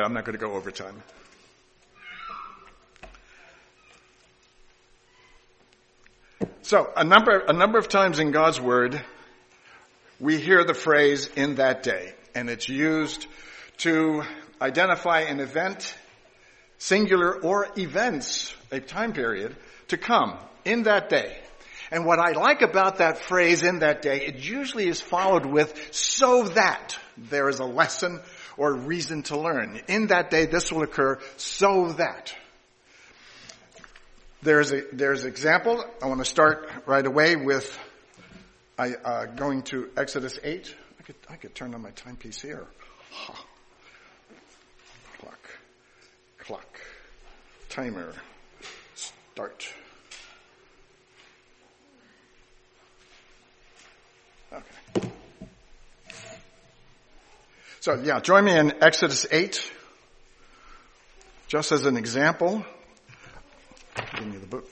I'm not going to go over time. So a number of times in God's Word, we hear the phrase "in that day," and it's used to identify an event, singular, or events, a time period, to come in that day. And what I like about that phrase, "in that day," it usually is followed with "so that there is a lesson or reason to learn." In that day, this will occur, so that. There's an example. I want to start right away with going to Exodus 8. I could turn on my timepiece here. Clock. Timer. Start. Okay. So, join me in Exodus 8. Just as an example. Give me the book.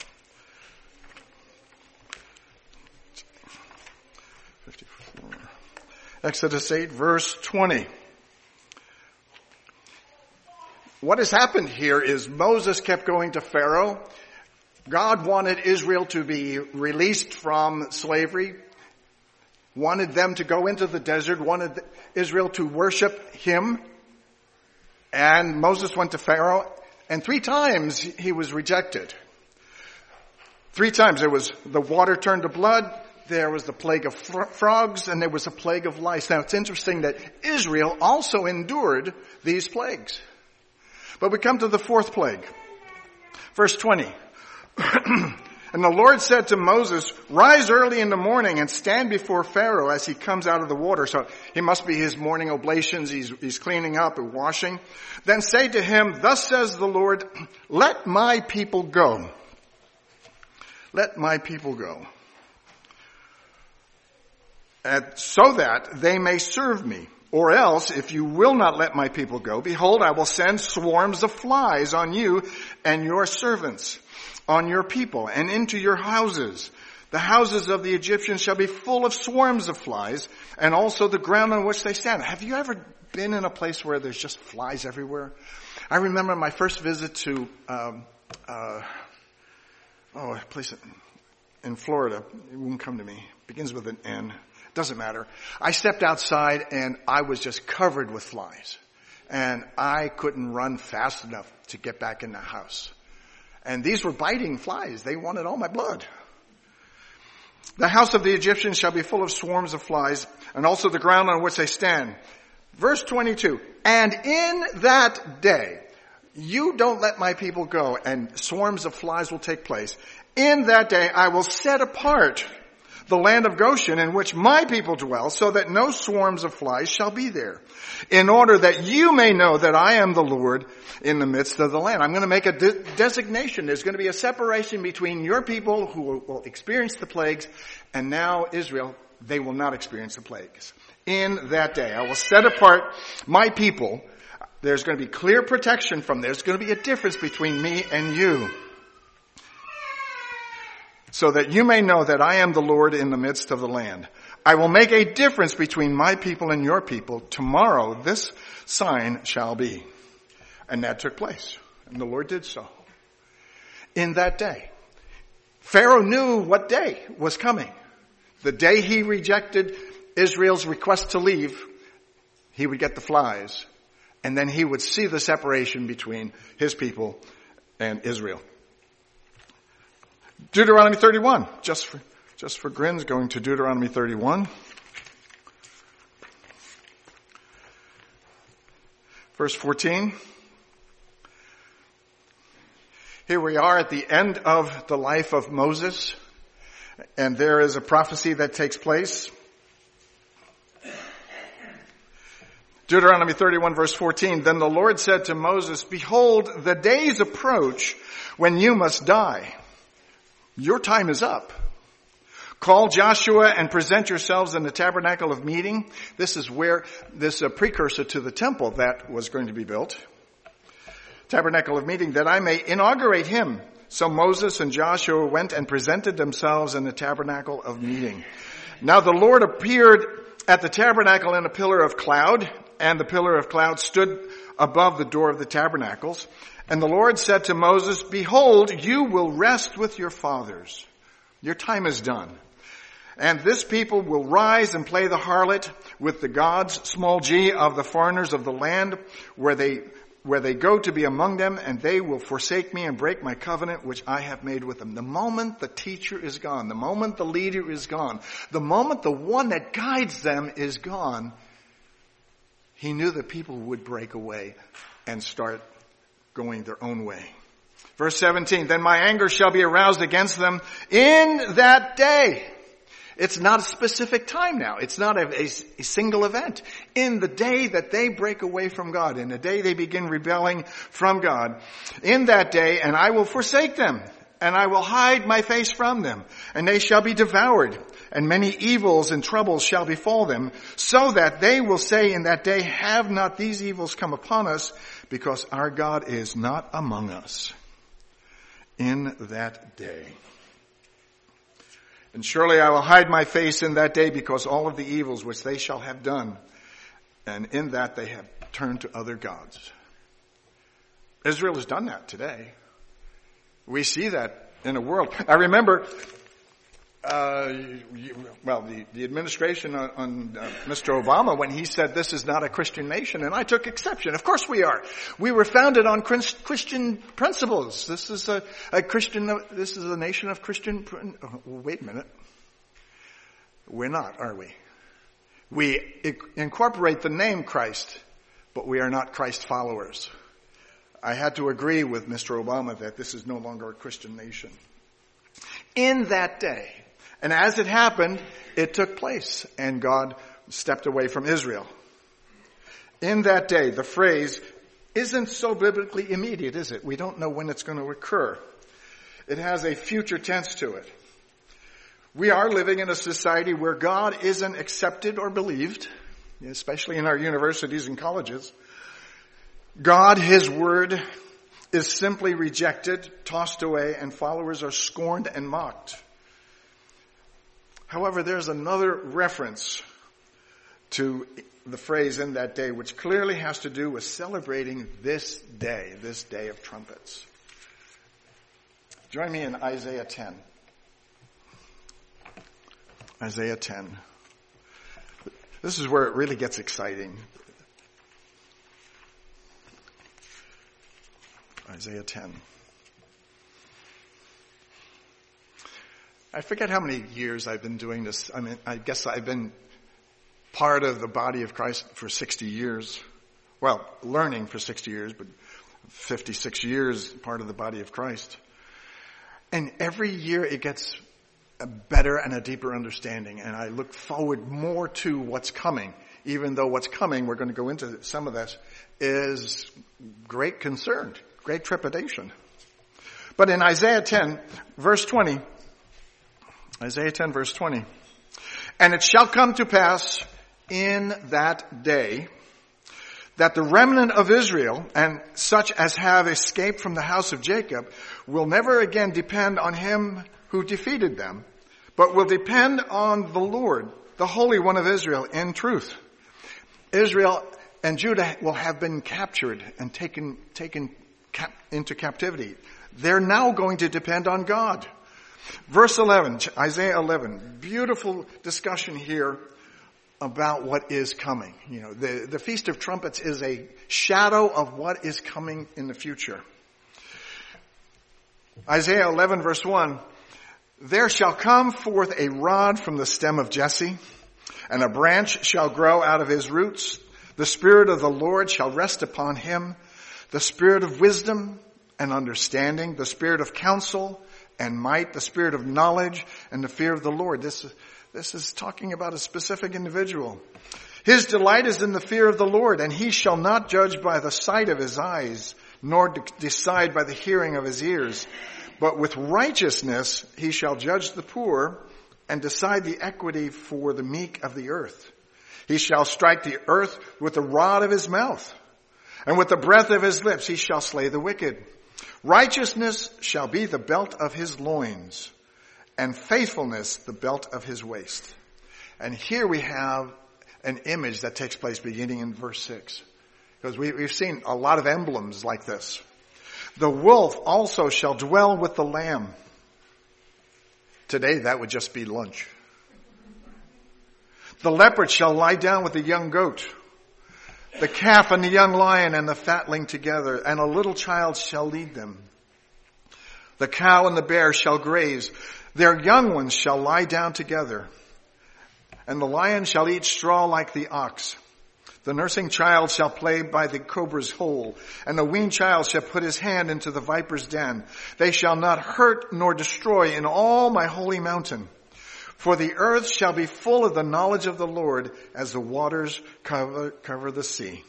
Exodus 8, verse 20. What has happened here is Moses kept going to Pharaoh. God wanted Israel to be released from slavery, wanted them to go into the desert, wanted Israel to worship him. And Moses went to Pharaoh, and 3 times he was rejected. 3 times there was the water turned to blood, there was the plague of frogs, and there was a plague of lice. Now it's interesting that Israel also endured these plagues. But we come to the 4th plague. Verse 20. And the Lord said to Moses, "Rise early in the morning and stand before Pharaoh as he comes out of the water." So he must be his morning oblations. He's cleaning up and washing. "Then say to him, thus says the Lord, let my people go. Let my people go. So that they may serve me. Or else, if you will not let my people go, behold, I will send swarms of flies on you and your servants, on your people, and into your houses. The houses of the Egyptians shall be full of swarms of flies, and also the ground on which they stand." Have you ever been in a place where there's just flies everywhere? I remember my first visit to a place in Florida. It won't come to me. It begins with an N. Doesn't matter. I stepped outside and I was just covered with flies. And I couldn't run fast enough to get back in the house. And these were biting flies. They wanted all my blood. "The house of the Egyptians shall be full of swarms of flies, and also the ground on which they stand." Verse 22. "And in that day, you don't let my people go, and swarms of flies will take place. In that day, I will set apart the land of Goshen in which my people dwell, so that no swarms of flies shall be there, in order that you may know that I am the Lord in the midst of the land." I'm going to make a designation. There's going to be a separation between your people who will experience the plagues, and now Israel, they will not experience the plagues. In that day, I will set apart my people. There's going to be clear protection from there. There's going to be a difference between me and you. "So that you may know that I am the Lord in the midst of the land. I will make a difference between my people and your people. Tomorrow this sign shall be." And that took place. And the Lord did so. In that day. Pharaoh knew what day was coming. The day he rejected Israel's request to leave, he would get the flies. And then he would see the separation between his people and Israel. Deuteronomy 31. Just for grins, going to Deuteronomy 31. Verse 14. Here we are at the end of the life of Moses, and there is a prophecy that takes place. Deuteronomy 31 verse 14. "Then the Lord said to Moses, behold, the days approach when you must die. Your time is up. Call Joshua and present yourselves in the tabernacle of meeting." This is where this precursor to the temple that was going to be built. "Tabernacle of meeting, that I may inaugurate him." So Moses and Joshua went and presented themselves in the tabernacle of meeting. Now the Lord appeared at the tabernacle in a pillar of cloud, and the pillar of cloud stood above the door of the tabernacles. And the Lord said to Moses, behold, you will rest with your fathers. Your time is done. And this people will rise and play the harlot with the gods, small g, of the foreigners of the land where they go to be among them, and they will forsake me and break my covenant which I have made with them. The moment the teacher is gone, the moment the leader is gone, the moment the one that guides them is gone, he knew that people would break away and start going their own way. Verse 17, then my anger shall be aroused against them in that day. It's not a specific time now. It's not a single event. In the day that they break away from God, in the day they begin rebelling from God, in that day, and I will forsake them, and I will hide my face from them, and they shall be devoured, and many evils and troubles shall befall them, so that they will say in that day, have not these evils come upon us, because our God is not among us. In that day. And surely I will hide my face in that day because all of the evils which they shall have done, and in that they have turned to other gods. Israel has done that today. We see that in the world. I remember, the administration on Mr. Obama when he said this is not a Christian nation, and I took exception. Of course we are. We were founded on Christian principles. This is a nation of Christian. Wait a minute. We're not, are we? We incorporate the name Christ, but we are not Christ followers. I had to agree with Mr. Obama that this is no longer a Christian nation. In that day, and as it happened, it took place, and God stepped away from Israel. In that day, the phrase isn't so biblically immediate, is it? We don't know when it's going to occur. It has a future tense to it. We are living in a society where God isn't accepted or believed, especially in our universities and colleges. God, His Word, is simply rejected, tossed away, and followers are scorned and mocked. However, there's another reference to the phrase in that day, which clearly has to do with celebrating this day of trumpets. Join me in Isaiah 10. Isaiah 10. This is where it really gets exciting. Isaiah 10. I forget how many years I've been doing this. I guess I've been part of the body of Christ for 60 years. Well, learning for 60 years, but 56 years part of the body of Christ. And every year it gets a better and a deeper understanding. And I look forward more to what's coming, even though what's coming, we're going to go into some of this, is great concern, great trepidation. But in Isaiah 10, verse 20, Isaiah 10, verse 20. And it shall come to pass in that day that the remnant of Israel and such as have escaped from the house of Jacob will never again depend on him who defeated them, but will depend on the Lord, the Holy One of Israel, in truth. Israel and Judah will have been captured and taken into captivity. They're now going to depend on God. Verse 11, Isaiah 11, beautiful discussion here about what is coming. You know, the Feast of Trumpets is a shadow of what is coming in the future. Isaiah 11 verse 1, there shall come forth a rod from the stem of Jesse, and a branch shall grow out of his roots. The Spirit of the Lord shall rest upon him, the Spirit of wisdom and understanding, the Spirit of counsel and might, the Spirit of knowledge and the fear of the Lord. This is talking about a specific individual. His delight is in the fear of the Lord, and he shall not judge by the sight of his eyes, nor decide by the hearing of his ears. But with righteousness he shall judge the poor and decide the equity for the meek of the earth. He shall strike the earth with the rod of his mouth, and with the breath of his lips he shall slay the wicked. Righteousness shall be the belt of his loins, and faithfulness the belt of his waist. And here we have an image that takes place beginning in verse 6. Because we've seen a lot of emblems like this. The wolf also shall dwell with the lamb. Today that would just be lunch. The leopard shall lie down with the young goat. The calf and the young lion and the fatling together, and a little child shall lead them. The cow and the bear shall graze. Their young ones shall lie down together. And the lion shall eat straw like the ox. The nursing child shall play by the cobra's hole, and the weaned child shall put his hand into the viper's den. They shall not hurt nor destroy in all my holy mountain. For the earth shall be full of the knowledge of the Lord as the waters cover the sea.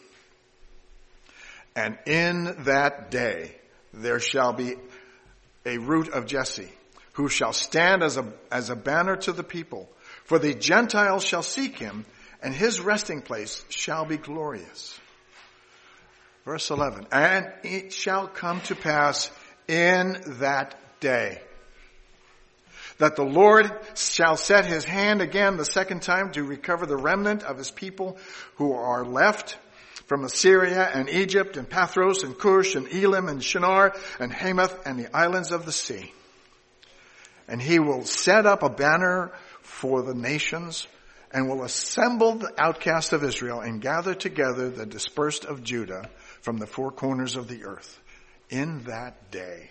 And in that day there shall be a root of Jesse, who shall stand as a banner to the people. For the Gentiles shall seek him, and his resting place shall be glorious. Verse 11, and it shall come to pass in that day that the Lord shall set his hand again the second time to recover the remnant of his people who are left from Assyria and Egypt and Pathros and Cush and Elam and Shinar and Hamath and the islands of the sea. And he will set up a banner for the nations and will assemble the outcasts of Israel and gather together the dispersed of Judah from the four corners of the earth in that day.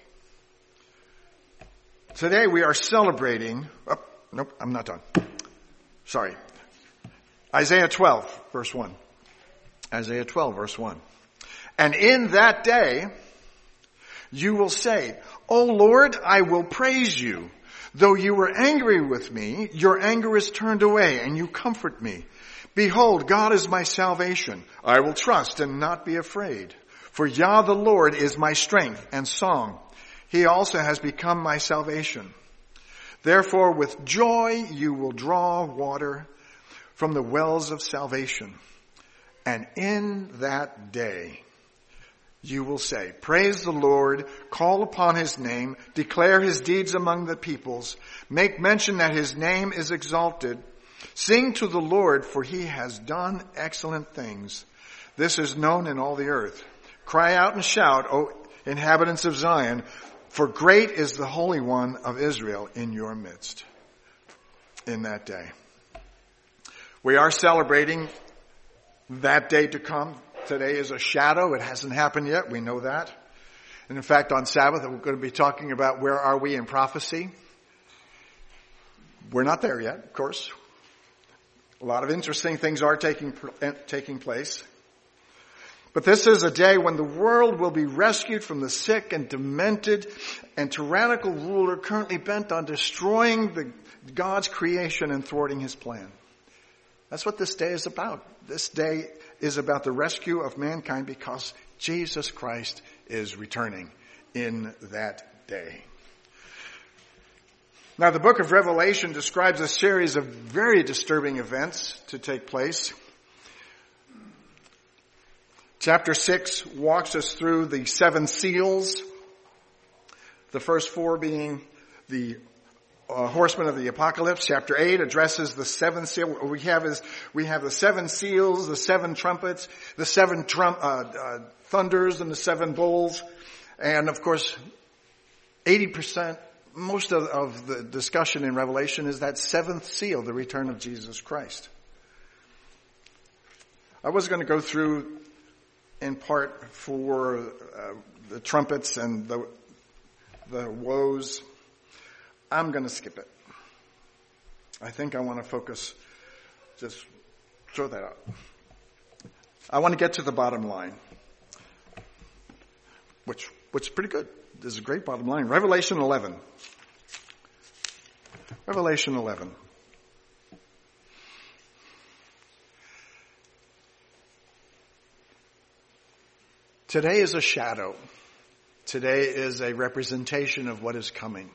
Today we are celebrating, nope, I'm not done. Sorry. Isaiah 12, verse 1. Isaiah 12, verse 1. And in that day you will say, O Lord, I will praise you. Though you were angry with me, your anger is turned away and you comfort me. Behold, God is my salvation. I will trust and not be afraid. For Yah the Lord is my strength and song. He also has become my salvation. Therefore, with joy you will draw water from the wells of salvation. And in that day you will say, praise the Lord, call upon his name, declare his deeds among the peoples, make mention that his name is exalted. Sing to the Lord, for he has done excellent things. This is known in all the earth. Cry out and shout, O inhabitants of Zion, for great is the Holy One of Israel in your midst. In that day. We are celebrating that day to come. Today is a shadow. It hasn't happened yet. We know that. And in fact, on Sabbath, we're going to be talking about where are we in prophecy. We're not there yet, of course. A lot of interesting things are taking place. But this is a day when the world will be rescued from the sick and demented and tyrannical ruler currently bent on destroying God's creation and thwarting his plan. That's what this day is about. This day is about the rescue of mankind because Jesus Christ is returning in that day. Now, the book of Revelation describes a series of very disturbing events to take place. Chapter 6 walks us through the 7 seals, the first 4 being the horsemen of the apocalypse. Chapter 8 addresses the 7 seal. We have the 7 seals, the 7 trumpets, the 7 thunders, and the 7 bowls. And of course, 80%, most of the discussion in Revelation is that 7th seal, the return of Jesus Christ. I was going to go through in part for the trumpets and the woes. I'm going to skip it. I think I want to focus, just throw that out. I want to get to the bottom line, which is pretty good. This is a great bottom line. Revelation 11. Revelation 11. Today is a shadow. Today is a representation of what is coming.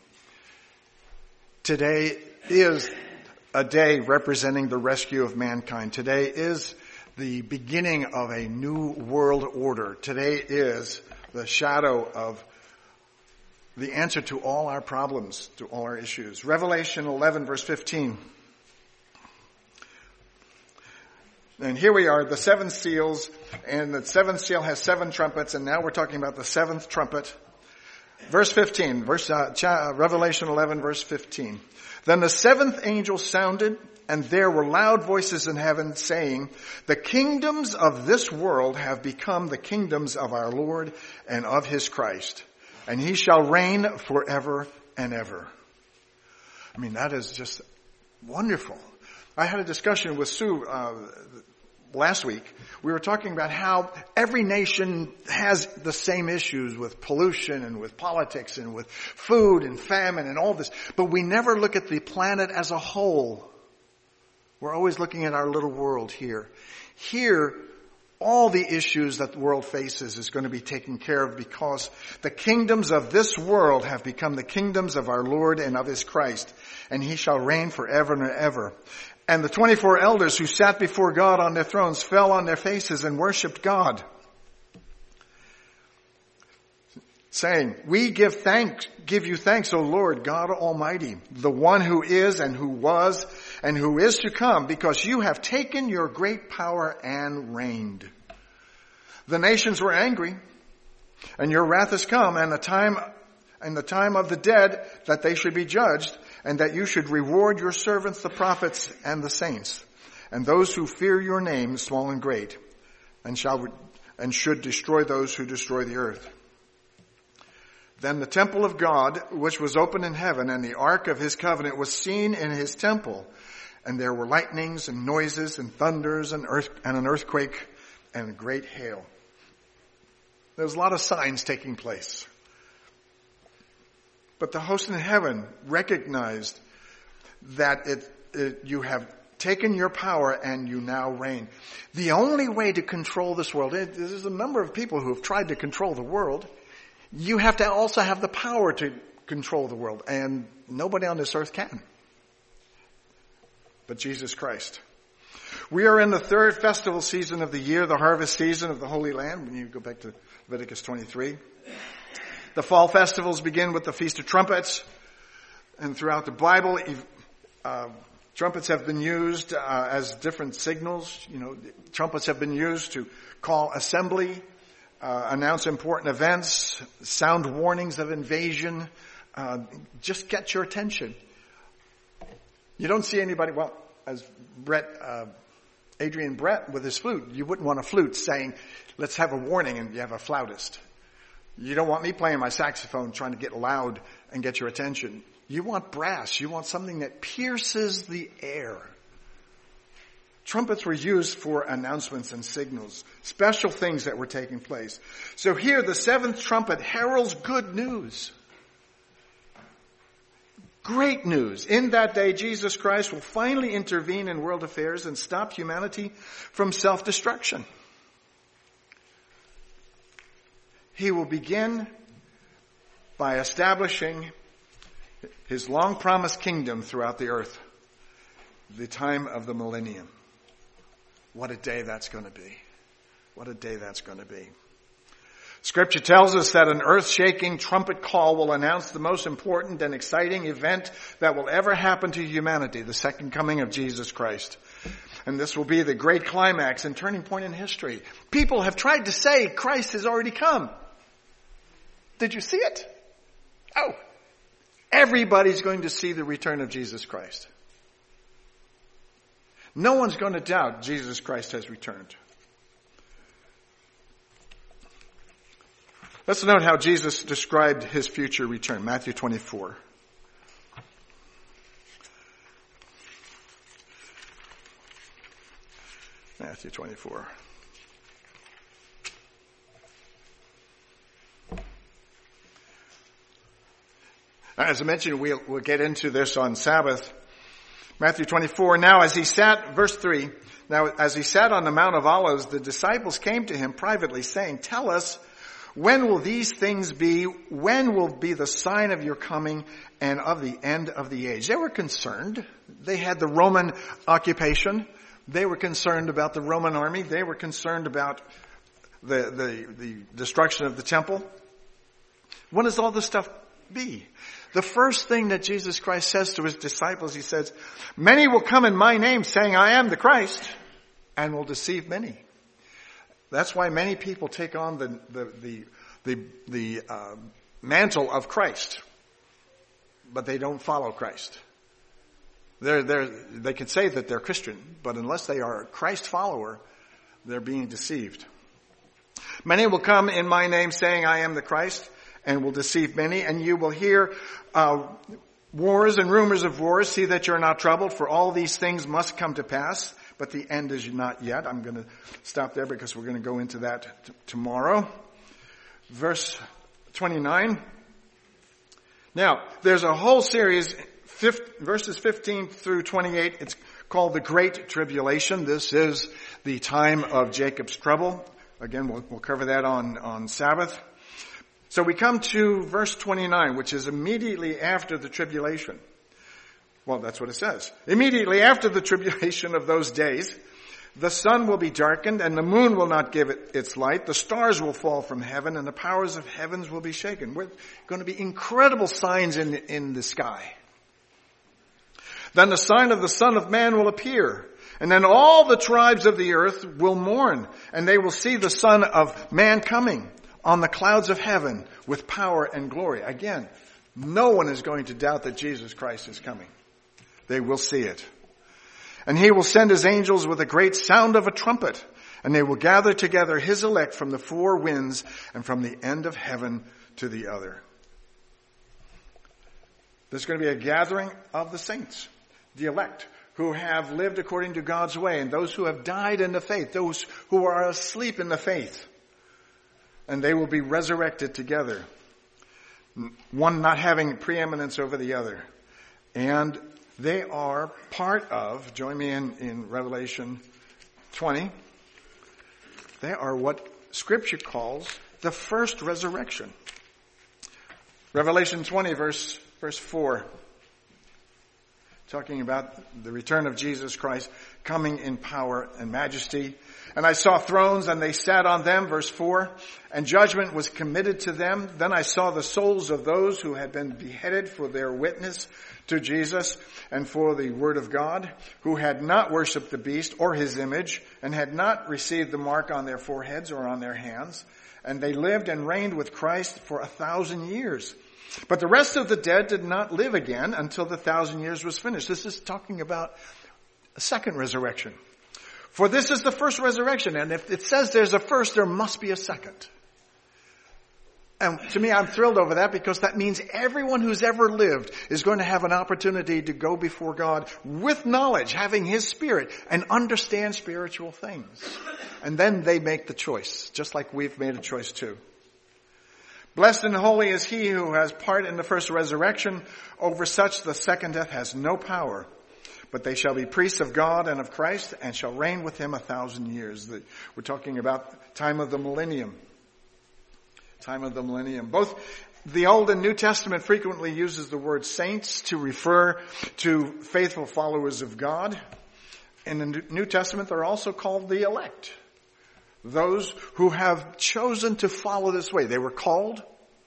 Today is a day representing the rescue of mankind. Today is the beginning of a new world order. Today is the shadow of the answer to all our problems, to all our issues. Revelation 11 verse 15. And here we are, the 7 seals, and the 7th seal has 7 trumpets, and now we're talking about the 7th trumpet. Verse 15, Revelation 11, verse 15. Then the 7th angel sounded, and there were loud voices in heaven saying, the kingdoms of this world have become the kingdoms of our Lord and of his Christ, and he shall reign forever and ever. I mean, that is just wonderful. I had a discussion with Sue last week. We were talking about how every nation has the same issues with pollution and with politics and with food and famine and all this, but we never look at the planet as a whole. We're always looking at our little world here. Here, all the issues that the world faces is going to be taken care of because the kingdoms of this world have become the kingdoms of our Lord and of his Christ, and he shall reign forever and ever. And the 24 elders who sat before God on their thrones fell on their faces and worshipped God, saying, we give you thanks, O Lord God Almighty, the one who is and who was and who is to come, because you have taken your great power and reigned. The nations were angry, and your wrath has come, and the time of the dead that they should be judged, and that you should reward your servants, the prophets and the saints, and those who fear your name, small and great, and should destroy those who destroy the earth. Then the temple of God, which was open in heaven, and the ark of his covenant was seen in his temple, and there were lightnings and noises and thunders and an earthquake and a great hail. There's a lot of signs taking place. But the host in heaven recognized that you have taken your power and you now reign. The only way to control this world, there's a number of people who have tried to control the world. You have to also have the power to control the world, and nobody on this earth can. But Jesus Christ. We are in the 3rd festival season of the year, the harvest season of the Holy Land. When you go back to Leviticus 23. The fall festivals begin with the Feast of Trumpets, and throughout the Bible, trumpets have been used as different signals. Trumpets have been used to call assembly, announce important events, sound warnings of invasion, just get your attention. You don't see anybody, as Adrian Brett with his flute, you wouldn't want a flute saying, let's have a warning, and you have a flautist. You don't want me playing my saxophone trying to get loud and get your attention. You want brass. You want something that pierces the air. Trumpets were used for announcements and signals, special things that were taking place. So here, the 7th trumpet heralds good news. Great news. In that day, Jesus Christ will finally intervene in world affairs and stop humanity from self-destruction. He will begin by establishing his long-promised kingdom throughout the earth, the time of the millennium. What a day that's going to be. What a day that's going to be. Scripture tells us that an earth-shaking trumpet call will announce the most important and exciting event that will ever happen to humanity, the second coming of Jesus Christ. And this will be the great climax and turning point in history. People have tried to say Christ has already come. Did you see it? Oh, everybody's going to see the return of Jesus Christ. No one's going to doubt Jesus Christ has returned. Let's note how Jesus described his future return. Matthew 24. Matthew 24. As I mentioned, we'll get into this on Sabbath. Matthew 24. Now as he sat, verse 3, now as he sat on the Mount of Olives, the disciples came to him privately saying, tell us, when will these things be? When will be the sign of your coming and of the end of the age? They were concerned. They had the Roman occupation. They were concerned about the Roman army. They were concerned about the destruction of the temple. When does all this stuff be? The first thing that Jesus Christ says to his disciples, he says, many will come in my name saying, I am the Christ, and will deceive many. That's why many people take on the mantle of Christ, but they don't follow Christ. They can say that they're Christian, but unless they are a Christ follower, they're being deceived. Many will come in my name saying, I am the Christ, and will deceive many, and you will hear wars and rumors of wars. See that you're not troubled, for all these things must come to pass, but the end is not yet. I'm going to stop there because we're going to go into that tomorrow. Verse 29. Now, there's a whole series, verses 15 through 28. It's called the Great Tribulation. This is the time of Jacob's trouble. Again, we'll cover that on Sabbath. So we come to verse 29, which is immediately after the tribulation. Well, that's what it says. Immediately after the tribulation of those days, the sun will be darkened and the moon will not give it its light. The stars will fall from heaven and the powers of heavens will be shaken. We're going to be incredible signs in the sky. Then the sign of the Son of Man will appear. And then all the tribes of the earth will mourn, and they will see the Son of Man coming on the clouds of heaven with power and glory. Again, no one is going to doubt that Jesus Christ is coming. They will see it. And he will send his angels with a great sound of a trumpet, and they will gather together his elect from the four winds and from the end of heaven to the other. There's going to be a gathering of the saints, the elect, who have lived according to God's way, and those who have died in the faith, those who are asleep in the faith. And they will be resurrected together, one not having preeminence over the other. And they are part of, join me in Revelation 20, they are what Scripture calls the first resurrection. Revelation 20, verse 4. Talking about the return of Jesus Christ coming in power and majesty. And I saw thrones and they sat on them, verse 4, and judgment was committed to them. Then I saw the souls of those who had been beheaded for their witness to Jesus and for the word of God, who had not worshipped the beast or his image and had not received the mark on their foreheads or on their hands. And they lived and reigned with Christ for 1,000 years. But the rest of the dead did not live again until the 1,000 years was finished. This is talking about a second resurrection. For this is the first resurrection. And if it says there's a first, there must be a second. And to me, I'm thrilled over that because that means everyone who's ever lived is going to have an opportunity to go before God with knowledge, having his Spirit, and understand spiritual things. And then they make the choice, just like we've made a choice too. Blessed and holy is he who has part in the first resurrection. Over such the second death has no power. But they shall be priests of God and of Christ and shall reign with him 1,000 years. We're talking about time of the millennium. Time of the millennium. Both the Old and New Testament frequently uses the word saints to refer to faithful followers of God. In the New Testament, they're also called the elect. Those who have chosen to follow this way. They were called.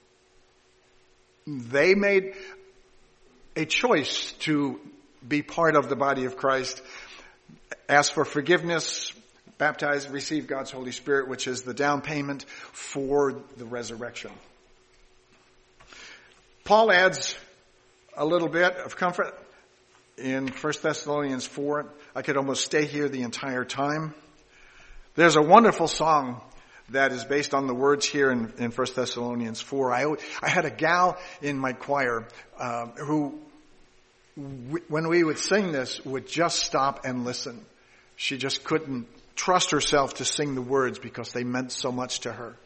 They made a choice to be part of the body of Christ, ask for forgiveness, baptize, receive God's Holy Spirit, which is the down payment for the resurrection. Paul adds a little bit of comfort in 1 Thessalonians 4. I could almost stay here the entire time. There's a wonderful song that is based on the words here in 1 Thessalonians 4. I had a gal in my choir who, when we would sing this, would just stop and listen. She just couldn't trust herself to sing the words because they meant so much to her.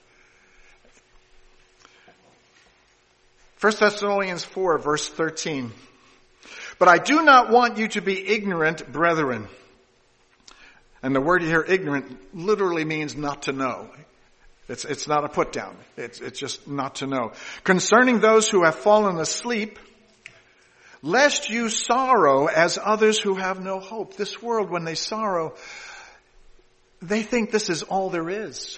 1 Thessalonians 4, verse 13. But I do not want you to be ignorant, brethren. And the word here, ignorant, literally means not to know. It's not a put down. It's just not to know. Concerning those who have fallen asleep, lest you sorrow as others who have no hope. This world, when they sorrow, they think this is all there is.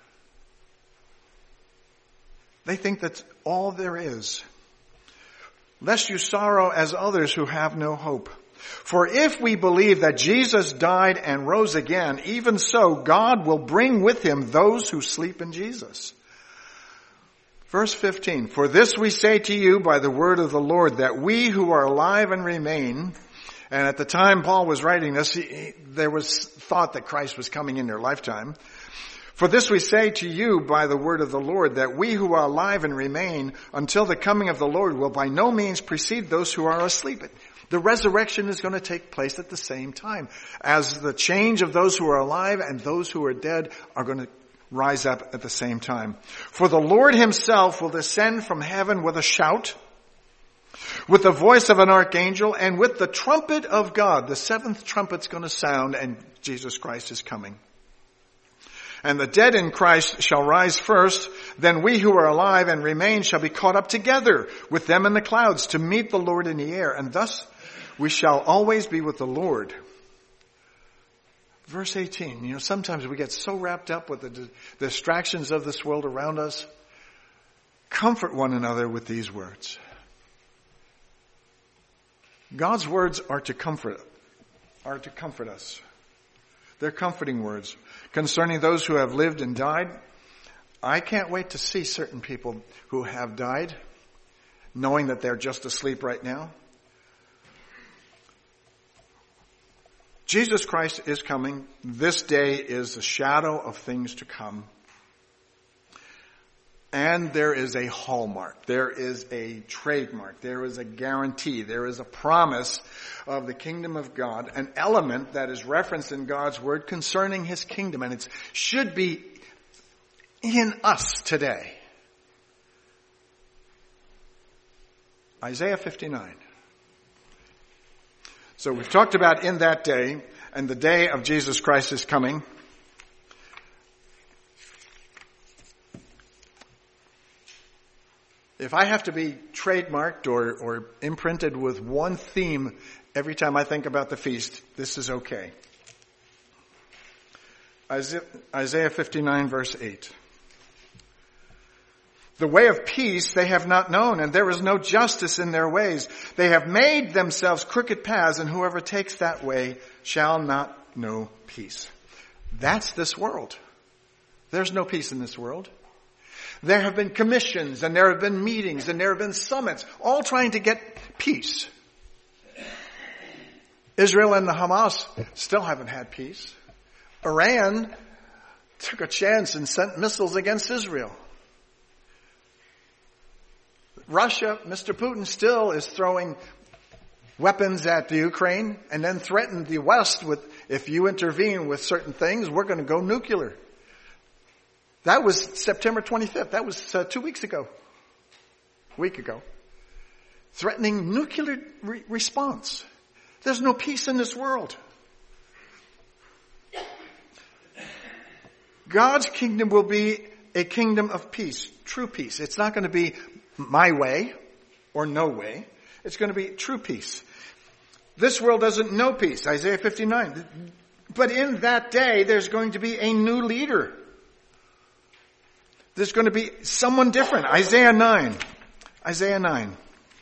They think that's all there is. Lest you sorrow as others who have no hope. For if we believe that Jesus died and rose again, even so God will bring with him those who sleep in Jesus. Verse 15, for this we say to you by the word of the Lord, that we who are alive and remain, and at the time Paul was writing this, there was thought that Christ was coming in their lifetime. For this we say to you by the word of the Lord, that we who are alive and remain until the coming of the Lord will by no means precede those who are asleep. The resurrection is going to take place at the same time, as the change of those who are alive and those who are dead are going to rise up at the same time. For the Lord himself will descend from heaven with a shout, with the voice of an archangel, and with the trumpet of God. The seventh trumpet's going to sound, and Jesus Christ is coming. And the dead in Christ shall rise first, then we who are alive and remain shall be caught up together with them in the clouds to meet the Lord in the air, and thus we shall always be with the Lord. Verse 18, sometimes we get so wrapped up with the distractions of this world around us. Comfort one another with these words. God's words are to comfort us. They're comforting words. Concerning those who have lived and died, I can't wait to see certain people who have died, knowing that they're just asleep right now. Jesus Christ is coming. This day is a shadow of things to come. And there is a hallmark. There is a trademark. There is a guarantee. There is a promise of the kingdom of God, an element that is referenced in God's word concerning his kingdom. And it should be in us today. Isaiah 59. So we've talked about in that day, and the day of Jesus Christ is coming. If I have to be trademarked or imprinted with one theme every time I think about the feast, this is okay. Isaiah 59 verse 8. The way of peace they have not known, and there is no justice in their ways. They have made themselves crooked paths, and whoever takes that way shall not know peace. That's this world. There's no peace in this world. There have been commissions, and there have been meetings, and there have been summits, all trying to get peace. Israel and the Hamas still haven't had peace. Iran took a chance and sent missiles against Israel. Russia, Mr. Putin, still is throwing weapons at the Ukraine and then threatened the West with, if you intervene with certain things, we're going to go nuclear. That was September 25th. That was 2 weeks ago. A week ago. Threatening nuclear response. There's no peace in this world. God's kingdom will be a kingdom of peace, true peace. It's not going to be my way or no way. It's going to be true peace. This world doesn't know peace, Isaiah 59. But in that day, there's going to be a new leader. There's going to be someone different. Isaiah 9. Isaiah 9.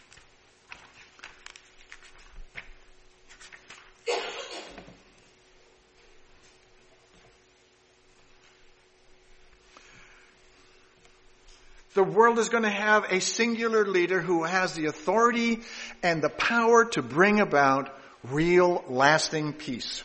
The world is going to have a singular leader who has the authority and the power to bring about real, lasting peace.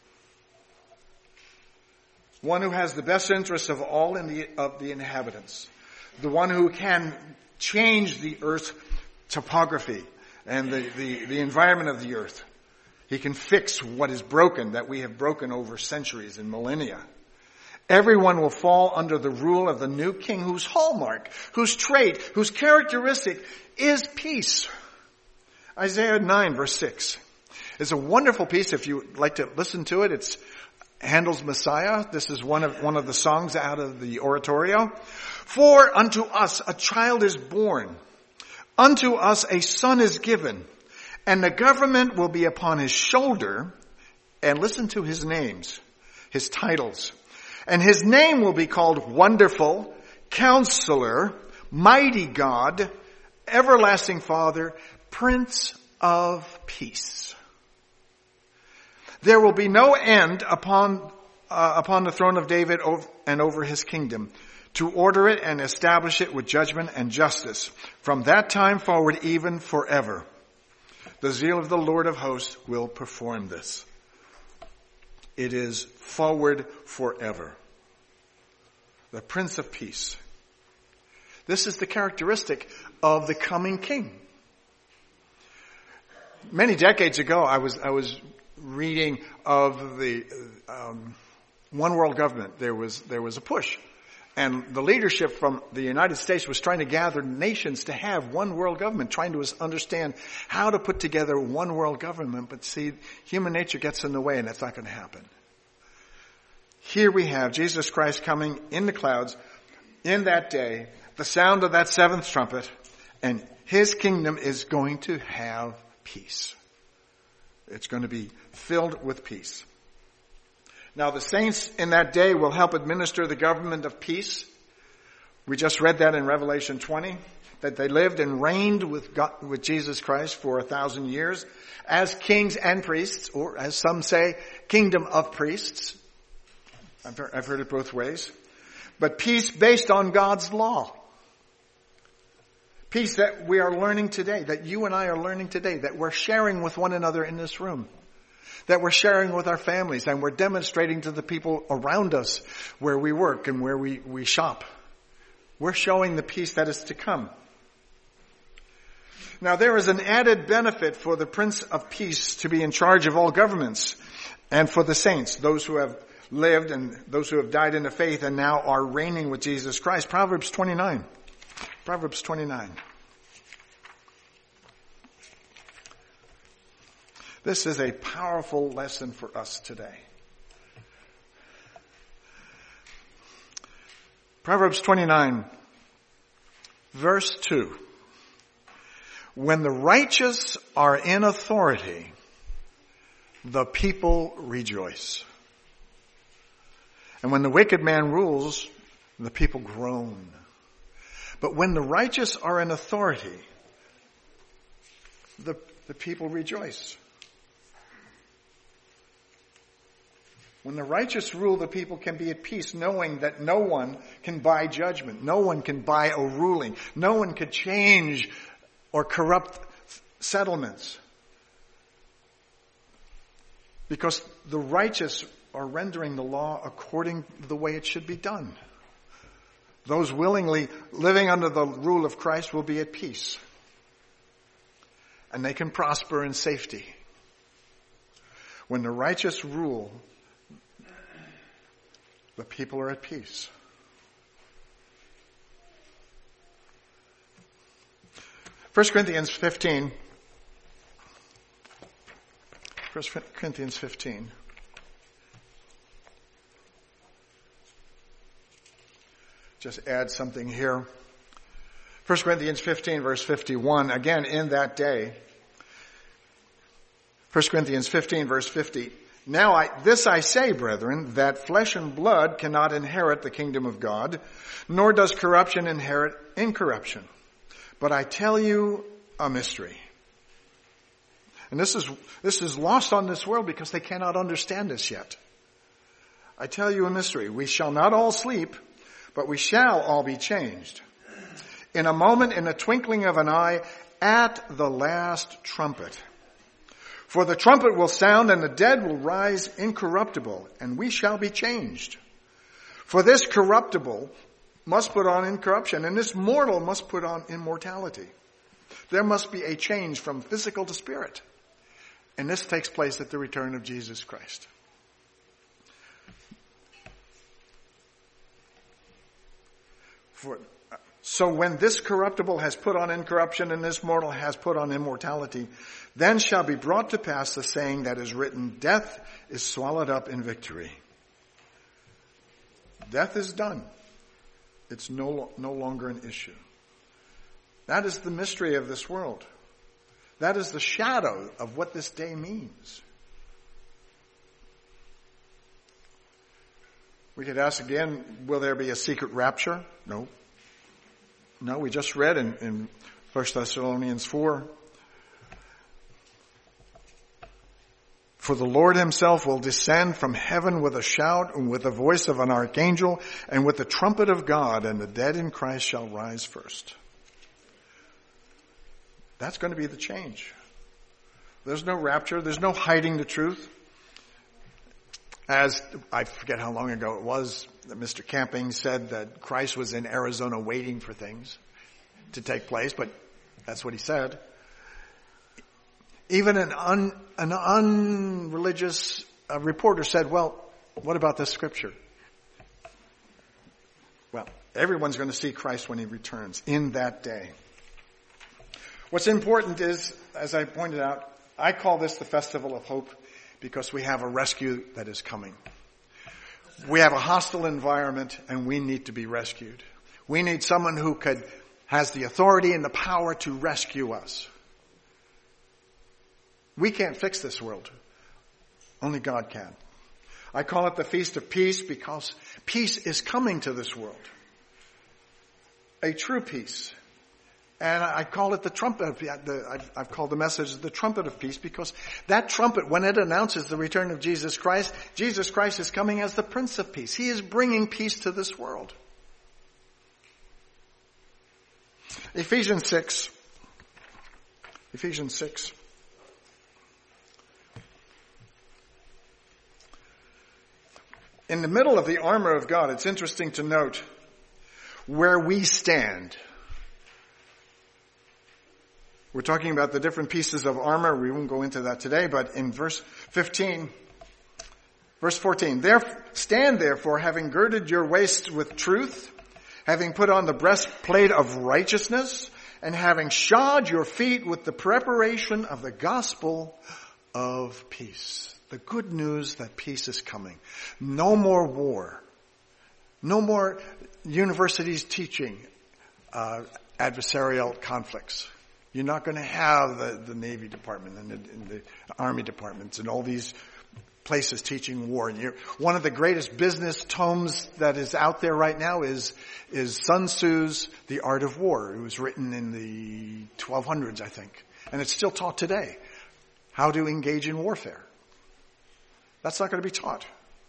One who has the best interests of all of the inhabitants. The one who can change the earth's topography and the environment of the earth. He can fix what is broken, that we have broken over centuries and millennia. Everyone will fall under the rule of the new king whose hallmark, whose trait, whose characteristic is peace. Isaiah 9 verse 6. It's a wonderful piece. If you like to listen to it, it's Handel's Messiah. This is one of the songs out of the oratorio. For unto us a child is born. Unto us a son is given. And the government will be upon his shoulder. And listen to his names, his titles. And his name will be called Wonderful, Counselor, Mighty God, Everlasting Father, Prince of Peace. There will be no end upon the throne of David and over his kingdom, to order it and establish it with judgment and justice, from that time forward even forever. The zeal of the Lord of hosts will perform this. It is forward forever. The Prince of Peace. This is the characteristic of the coming King. Many decades ago, I was reading of the one world government. There was a push, and the leadership from the United States was trying to gather nations to have one world government, trying to understand how to put together one world government. But see, human nature gets in the way, and that's not going to happen. Here we have Jesus Christ coming in the clouds in that day, the sound of that seventh trumpet, and his kingdom is going to have peace. It's going to be filled with peace. Now the saints in that day will help administer the government of peace. We just read that in Revelation 20, that they lived and reigned with Jesus Christ for 1,000 years as kings and priests, or as some say, kingdom of priests. I've heard it both ways. But peace based on God's law. Peace that we are learning today, that you and I are learning today, that we're sharing with one another in this room, that we're sharing with our families, and we're demonstrating to the people around us where we work and where we shop. We're showing the peace that is to come. Now there is an added benefit for the Prince of Peace to be in charge of all governments, and for the saints, those who have lived and those who have died in the faith and now are reigning with Jesus Christ. Proverbs 29. Proverbs 29. This is a powerful lesson for us today. Proverbs 29, verse 2. When the righteous are in authority, the people rejoice. And when the wicked man rules, the people groan. But when the righteous are in authority, the people rejoice. When the righteous rule, the people can be at peace, knowing that no one can buy judgment. No one can buy a ruling. No one can change or corrupt settlements. Because the righteous are rendering the law according to the way it should be done. Those willingly living under the rule of Christ will be at peace. And they can prosper in safety. When the righteous rule, the people are at peace. 1 Corinthians 15. 1 Corinthians 15. Just add something here. 1 Corinthians 15, verse 51. Again, in that day. 1 Corinthians 15, verse 50. Now this I say, brethren, that flesh and blood cannot inherit the kingdom of God, nor does corruption inherit incorruption. But I tell you a mystery. And this is lost on this world because they cannot understand this yet. I tell you a mystery. We shall not all sleep, but we shall all be changed. In a moment, in a twinkling of an eye, at the last trumpet. For the trumpet will sound, and the dead will rise incorruptible, and we shall be changed. For this corruptible must put on incorruption, and this mortal must put on immortality. There must be a change from physical to spirit. And this takes place at the return of Jesus Christ. So when this corruptible has put on incorruption and this mortal has put on immortality, then shall be brought to pass the saying that is written, death is swallowed up in victory. Death is done. It's no longer an issue. That is the mystery of this world. That is the shadow of what this day means. We could ask again, will there be a secret rapture? No. No, we just read in 1 Thessalonians 4. For the Lord himself will descend from heaven with a shout and with the voice of an archangel and with the trumpet of God, and the dead in Christ shall rise first. That's going to be the change. There's no rapture. There's no hiding the truth. As I forget how long ago it was that Mr. Camping said that Christ was in Arizona waiting for things to take place, but that's what he said. Even an unreligious reporter said, well, what about this scripture? Well, everyone's going to see Christ when he returns in that day. What's important is, as I pointed out, I call this the Festival of Hope because we have a rescue that is coming. We have a hostile environment and we need to be rescued. We need someone who has the authority and the power to rescue us. We can't fix this world. Only God can. I call it the Feast of Peace because peace is coming to this world. A true peace. And I call it the trumpet. I've called the message the trumpet of peace because that trumpet, when it announces the return of Jesus Christ is coming as the Prince of Peace. He is bringing peace to this world. Ephesians 6. In the middle of the armor of God, it's interesting to note where we stand. We're talking about the different pieces of armor. We won't go into that today, but in verse 14, stand therefore, having girded your waist with truth, having put on the breastplate of righteousness, and having shod your feet with the preparation of the gospel of peace. The good news that peace is coming. No more war. No more universities teaching adversarial conflicts. You're not going to have the Navy Department and the Army departments and all these places teaching war. And one of the greatest business tomes that is out there right now is Sun Tzu's The Art of War. It was written in the 1200s, I think. And it's still taught today. How to engage in warfare. That's not going to be taught.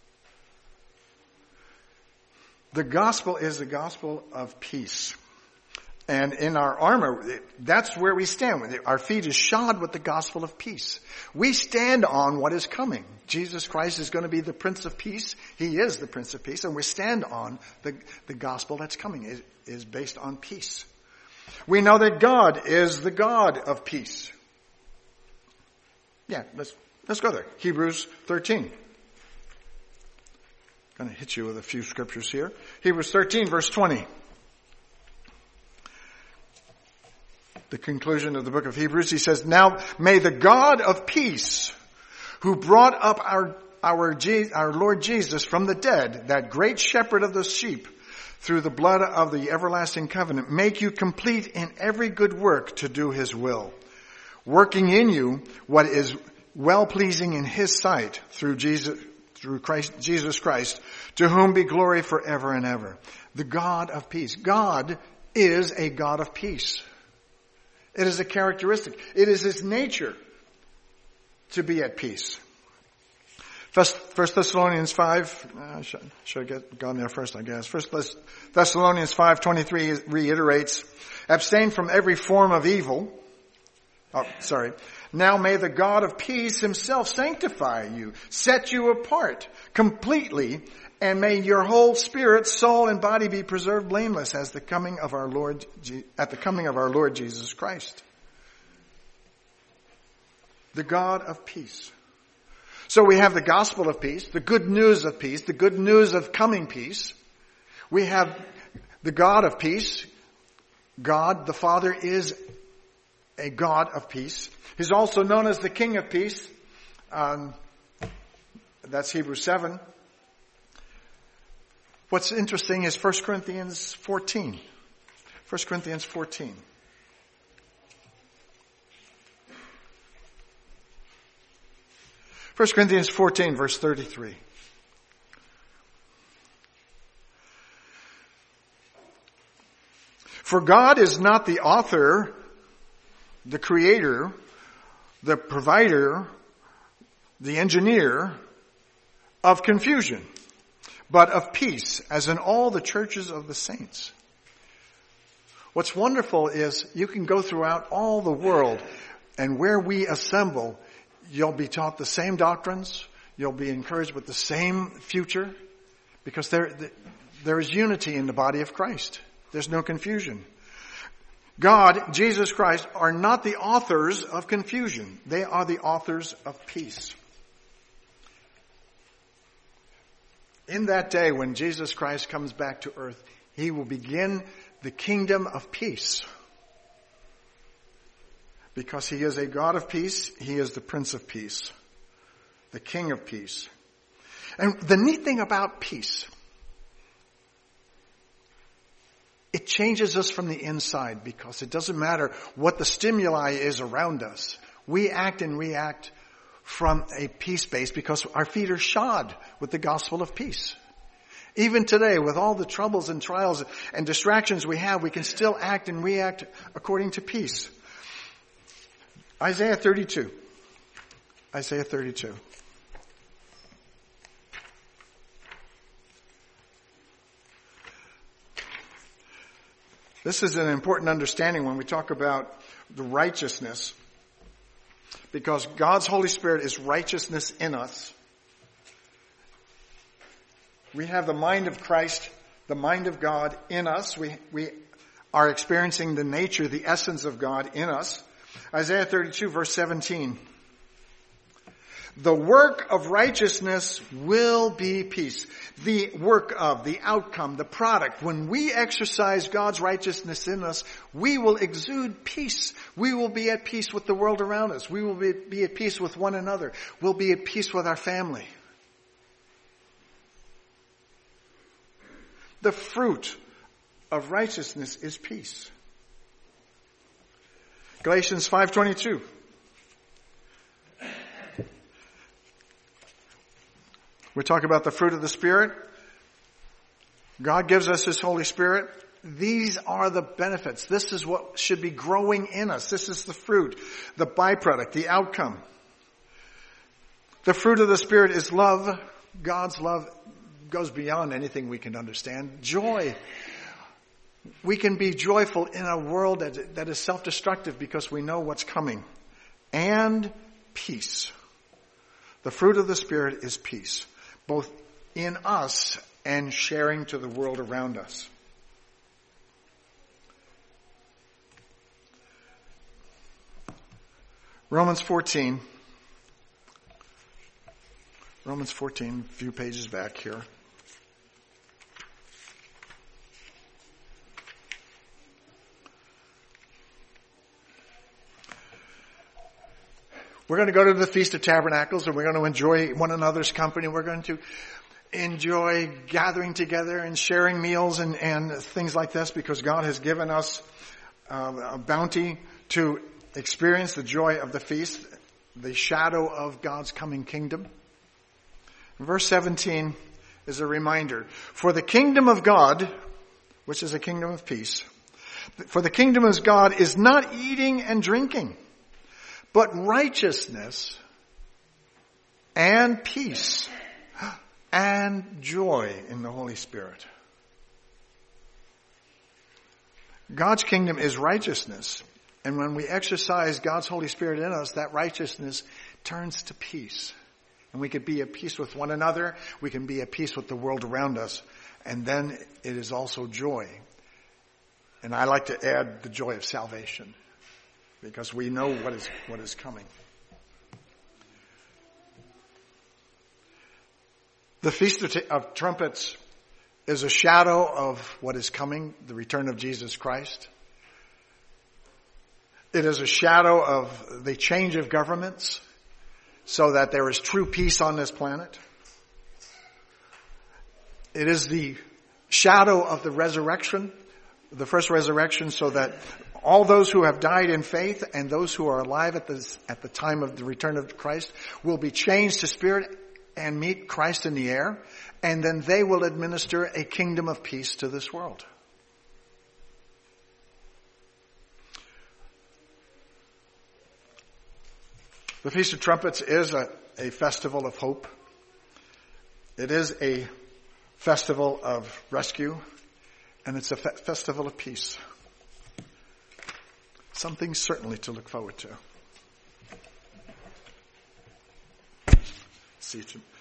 The gospel is the gospel of peace. And in our armor, that's where we stand. Our feet is shod with the gospel of peace. We stand on what is coming. Jesus Christ is going to be the Prince of Peace. He is the Prince of Peace. And we stand on the gospel that's coming. It is based on peace. We know that God is the God of peace. Yeah, let's go there. Hebrews 13. I'm going to hit you with a few scriptures here. Hebrews 13, verse 20. The conclusion of the book of Hebrews, he says, now may the God of peace, who brought up our Lord Jesus from the dead, that great shepherd of the sheep, through the blood of the everlasting covenant, make you complete in every good work to do his will, working in you what is well-pleasing in his sight through Jesus Christ, to whom be glory forever and ever. The God of peace. God is a God of peace. It is a characteristic. It is his nature to be at peace. First Thessalonians 5, should have gone there first, I guess. First Thessalonians 5:23 reiterates, abstain from every form of evil. Now may the God of peace himself sanctify you, set you apart completely, and may your whole spirit, soul, and body be preserved blameless at the coming of our Lord Jesus Christ. The God of peace. So we have the gospel of peace, the good news of peace, the good news of coming peace. We have the God of peace. God, the Father, is a God of peace. He's also known as the King of Peace. That's Hebrews 7. What's interesting is 1 Corinthians 14. 1 Corinthians 14. First Corinthians 14, verse 33. For God is not the author, the creator, the provider, the engineer of confusion, but of peace, as in all the churches of the saints. What's wonderful is you can go throughout all the world, and where we assemble, you'll be taught the same doctrines, you'll be encouraged with the same future, because there is unity in the body of Christ. There's no confusion. God, Jesus Christ, are not the authors of confusion. They are the authors of peace. In that day when Jesus Christ comes back to earth, he will begin the kingdom of peace. Because he is a God of peace, he is the Prince of Peace, the King of Peace. And the neat thing about peace, it changes us from the inside, because it doesn't matter what the stimuli is around us. We act and react from a peace base because our feet are shod with the gospel of peace. Even today, with all the troubles and trials and distractions we have, we can still act and react according to peace. Isaiah 32. Isaiah 32. This is an important understanding when we talk about the righteousness, because God's Holy Spirit is righteousness in us. We have the mind of Christ, the mind of God in us. We are experiencing the nature, the essence of God in us. Isaiah 32 verse 17. The work of righteousness will be peace. The work of, the outcome, the product. When we exercise God's righteousness in us, we will exude peace. We will be at peace with the world around us. We will be at peace with one another. We'll be at peace with our family. The fruit of righteousness is peace. Galatians 5:22. We're talking about the fruit of the Spirit. God gives us His Holy Spirit. These are the benefits. This is what should be growing in us. This is the fruit, the byproduct, the outcome. The fruit of the Spirit is love. God's love goes beyond anything we can understand. Joy. We can be joyful in a world that is self-destructive because we know what's coming. And peace. The fruit of the Spirit is peace, both in us and sharing to the world around us. Romans 14, a few pages back here. We're going to go to the Feast of Tabernacles, and we're going to enjoy one another's company. We're going to enjoy gathering together and sharing meals and things like this, because God has given us a bounty to experience the joy of the feast, the shadow of God's coming kingdom. Verse 17 is a reminder. For the kingdom of God, which is a kingdom of peace, for the kingdom of God is not eating and drinking, but righteousness and peace and joy in the Holy Spirit. God's kingdom is righteousness. And when we exercise God's Holy Spirit in us, that righteousness turns to peace. And we could be at peace with one another. We can be at peace with the world around us. And then it is also joy. And I like to add the joy of salvation, because we know what is coming. The Feast of Trumpets is a shadow of what is coming, the return of Jesus Christ. It is a shadow of the change of governments so that there is true peace on this planet. It is the shadow of the resurrection, the first resurrection, so that all those who have died in faith and those who are alive at the time of the return of Christ will be changed to spirit and meet Christ in the air, and then they will administer a kingdom of peace to this world. The Feast of Trumpets is a festival of hope. It is a festival of rescue, and it's a festival of peace. Something certainly to look forward to. See you